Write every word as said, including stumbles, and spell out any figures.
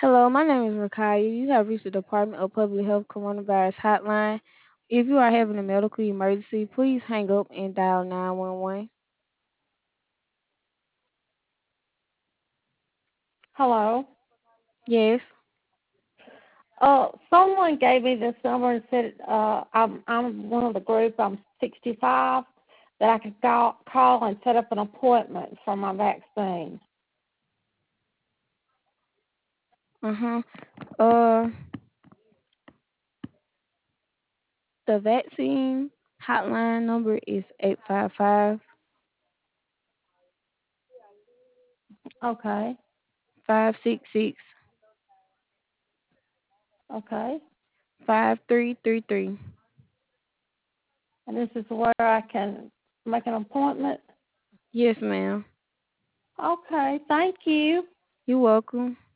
Hello, my name is Rakaya. You have reached the Department of Public Health Coronavirus Hotline. If you are having a medical emergency, please hang up and dial nine one one. Hello. Yes. Uh, someone gave me this number and said uh, I'm I'm one of the group. I'm sixty-five. That I could call call and set up an appointment for my vaccine. Uh-huh. Uh, the vaccine hotline number is eight five five, Okay. five six six, Okay. five three three three. And this is where I can make an appointment. Yes, ma'am. Okay. Thank you. You're welcome.